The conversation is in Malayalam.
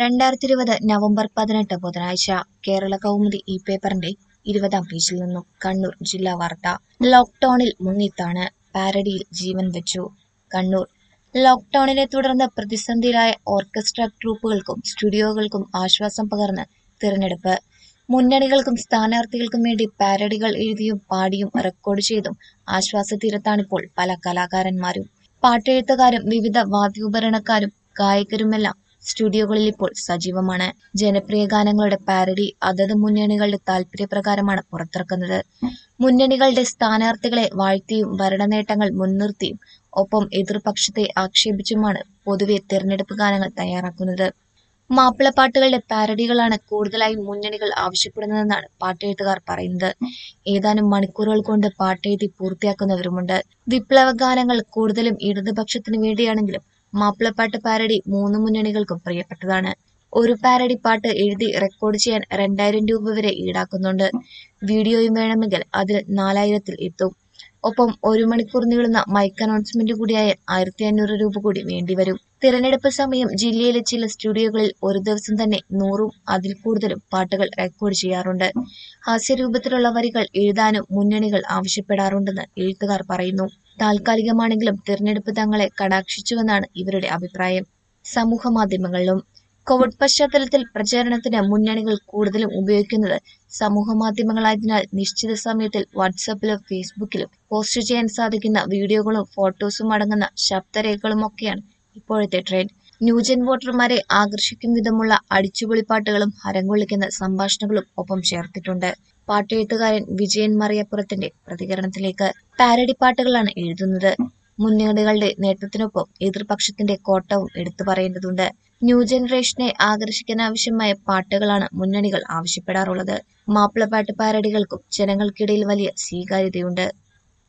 2020 നവംബർ 18 ബുധനാഴ്ച കേരള കൗമുദി ഈ പേപ്പറിന്റെ 20-ാം പേജിൽ നിന്നും കണ്ണൂർ ജില്ലാ വാർത്ത. ലോക്ക്ഡൌണിൽ മുങ്ങിത്താണ് പാരഡിയിൽ ജീവൻ വെച്ചു. കണ്ണൂർ ലോക്ക്ഡൌണിനെ തുടർന്ന് പ്രതിസന്ധിയിലായ ഓർക്കസ്ട്ര ട്രൂപ്പുകൾക്കും സ്റ്റുഡിയോകൾക്കും ആശ്വാസം പകർന്ന് തിരഞ്ഞെടുപ്പ്. മുന്നണികൾക്കും സ്ഥാനാർത്ഥികൾക്കും വേണ്ടി പാരഡികൾ എഴുതിയും പാടിയും റെക്കോർഡ് ചെയ്തും ആശ്വാസതീരത്താണിപ്പോൾ പല കലാകാരന്മാരും. പാട്ടെഴുത്തുകാരും വിവിധ വാദ്യോപകരണക്കാരും ഗായകരുമെല്ലാം സ്റ്റുഡിയോകളിൽ ഇപ്പോൾ സജീവമാണ്. ജനപ്രിയ ഗാനങ്ങളുടെ പാരഡി അതത് മുന്നണികളുടെ താൽപര്യപ്രകാരമാണ് പുറത്തിറക്കുന്നത്. മുന്നണികളുടെ സ്ഥാനാർത്ഥികളെ വാഴ്ത്തിയും ഭരണനേട്ടങ്ങൾ മുൻനിർത്തിയും ഒപ്പം എതിർപക്ഷത്തെ ആക്ഷേപിച്ചുമാണ് പൊതുവെ തെരഞ്ഞെടുപ്പ് ഗാനങ്ങൾ തയ്യാറാക്കുന്നത്. മാപ്പിളപ്പാട്ടുകളുടെ പാരഡികളാണ് കൂടുതലായും മുന്നണികൾ ആവശ്യപ്പെടുന്നതെന്നാണ് പാട്ടെഴുത്തുകാർ പറയുന്നത്. ഏതാനും മണിക്കൂറുകൾ കൊണ്ട് പാട്ടെഴുതി പൂർത്തിയാക്കുന്നവരുമുണ്ട്. വിപ്ലവ ഗാനങ്ങൾ കൂടുതലും ഇടതുപക്ഷത്തിന് വേണ്ടിയാണെങ്കിലും മാപ്പിളപ്പാട്ട് പാരഡി മൂന്ന് മുന്നണികൾക്കും പ്രിയപ്പെട്ടതാണ്. ഒരു പാരഡി പാട്ട് എഴുതി റെക്കോർഡ് ചെയ്യാൻ 2000 രൂപ വരെ ഈടാക്കുന്നുണ്ട്. വീഡിയോയും വേണമെങ്കിൽ അതിൽ 4000-ൽ എത്തും. ഒപ്പം 1 മണിക്കൂർ നീളുന്ന മൈക്ക് അനൗൺസ്മെന്റ് കൂടിയായ 1500 രൂപ കൂടി വേണ്ടിവരും. തിരഞ്ഞെടുപ്പ് സമയം ജില്ലയിലെ ചില സ്റ്റുഡിയോകളിൽ ഒരു ദിവസം തന്നെ 100-ഉം അതിൽ കൂടുതലും പാട്ടുകൾ റെക്കോർഡ് ചെയ്യാറുണ്ട്. ഹാസ്യരൂപത്തിലുള്ള വരികൾ എഴുതാനും മുന്നണികൾ ആവശ്യപ്പെടാറുണ്ടെന്ന് എഴുത്തുകാർ പറയുന്നു. താൽക്കാലികമാണെങ്കിലും തിരഞ്ഞെടുപ്പ് തങ്ങളെ കടാക്ഷിച്ചുവെന്നാണ് ഇവരുടെ അഭിപ്രായം. സമൂഹ മാധ്യമങ്ങളിലും കോവിഡ് പശ്ചാത്തലത്തിൽ പ്രചാരണത്തിന് മുന്നണികൾ കൂടുതലും ഉപയോഗിക്കുന്നത് സമൂഹ മാധ്യമങ്ങളായതിനാൽ നിശ്ചിത സമയത്തിൽ വാട്സാപ്പിലും ഫേസ്ബുക്കിലും പോസ്റ്റ് ചെയ്യാൻ സാധിക്കുന്ന വീഡിയോകളും ഫോട്ടോസും അടങ്ങുന്ന ശബ്ദരേഖകളുമൊക്കെയാണ് ഇപ്പോഴത്തെ ട്രെൻഡ്. ന്യൂജൻ വോട്ടർമാരെ ആകർഷിക്കും വിധമുള്ള അടിച്ചുപൊളിപ്പാട്ടുകളും ഹരം കൊള്ളിക്കുന്ന സംഭാഷണങ്ങളും ഒപ്പം ചേർത്തിട്ടുണ്ട്. പാട്ടെഴുത്തുകാരൻ വിജയൻ മറിയപ്പുറത്തിന്റെ പ്രതികരണത്തിലേക്ക്. പാരഡി പാട്ടുകളാണ് എഴുതുന്നത്. മുന്നണികളുടെ നേട്ടത്തിനൊപ്പം എതിർപക്ഷത്തിന്റെ കോട്ടവും എടുത്തു പറയേണ്ടതുണ്ട്. ന്യൂ ജനറേഷനെ ആകർഷിക്കാനാവശ്യമായ പാട്ടുകളാണ് മുന്നണികൾ ആവശ്യപ്പെടാറുള്ളത്. മാപ്പിളപ്പാട്ട് പാരഡികൾക്കും ജനങ്ങൾക്കിടയിൽ വലിയ സ്വീകാര്യതയുണ്ട്.